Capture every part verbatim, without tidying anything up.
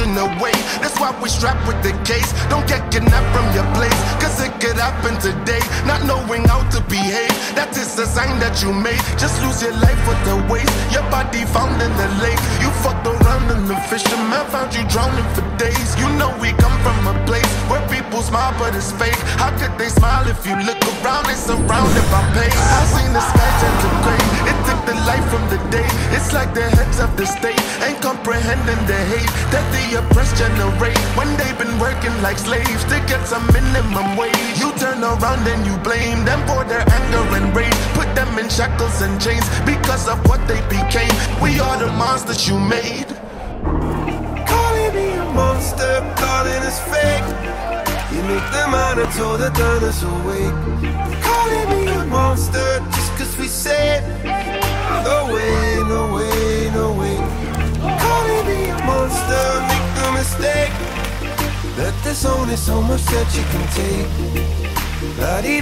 stashing away. That's why we strapped with the case. Don't get kidnapped from your place, cause it could happen today. Not knowing how to behave, that is a sign that you made. Just lose your life with the waste. Your body found in the lake. You fucked around and the fisherman found you drowning for days. You know we come from a place where people smile but it's fake. How could they smile if you look around? They surrounded by pain. I seen the sky turn to gray. It took the light from the day. It's like the heads of the state ain't comprehending the hate that the oppressed generate when they've been working like slaves to get some minimum wage. You turn around and you blame them for their anger and rage. Put them in shackles and chains because of what they became. We are the monsters you made. Calling me a monster, calling us fake. You make the man and told the done awake. Calling me a monster just cause we said no way, no way, no way. Calling me a monster, make no mistake that there's only so much that you can take.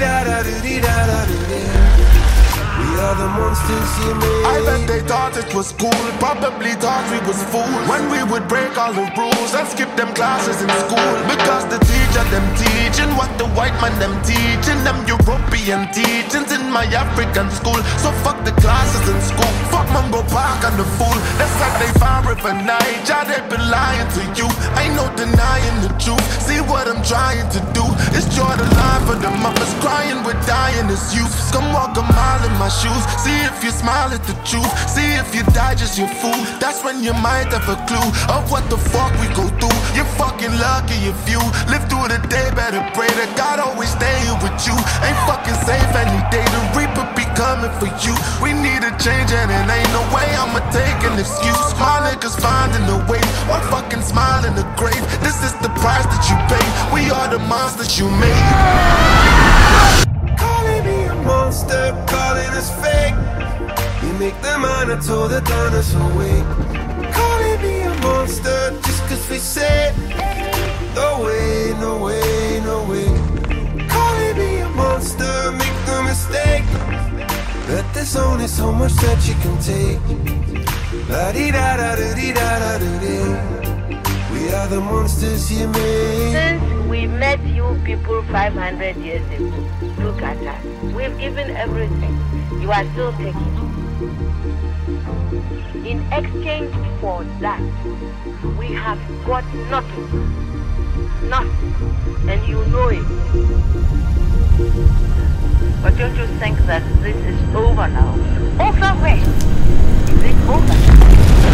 La-dee-da-da-doo-dee-da-da-doo-dee. We are the monsters you made. I bet they thought it was cool, probably thought we was fools when we would break all the rules and skip them classes in school. Because the teacher them teaching what the white man them teaching, them European teachings in my African school. So fuck the classes in school, fuck Mungo Park and the fool. That's like they found River Niger, they been lying to you. Ain't no denying the truth. See what I'm trying to do is draw the line for the mothers crying with dying as youth. Come walk a mile in my shoes, see if you smile at the truth. See if you die just your fool. That's when you might have a clue of what the fuck we go through. You're fucking lucky if you live through the day. Better pray that God always stay here with you. Ain't fucking safe any day. The reaper be coming for you. We need a change and it ain't no way I'ma take an excuse. My niggas finding a way, one fucking smile in the grave. This is the price that you pay. We are the monsters you made. Monster calling us fake. You make the man and told the done us awake. Calling me a monster just cause we said no way, no way, no way. Calling me a monster, make no mistake that there's only so much that you can take. La-dee-da-da-doo-dee-da-da-doo-dee. We are the monsters you made. Since we met you people five hundred years ago, look at us. We've given everything. You are still taking. In exchange for that, we have got nothing. Nothing. And you know it. But don't you think that this is over now? Over where? Is it over?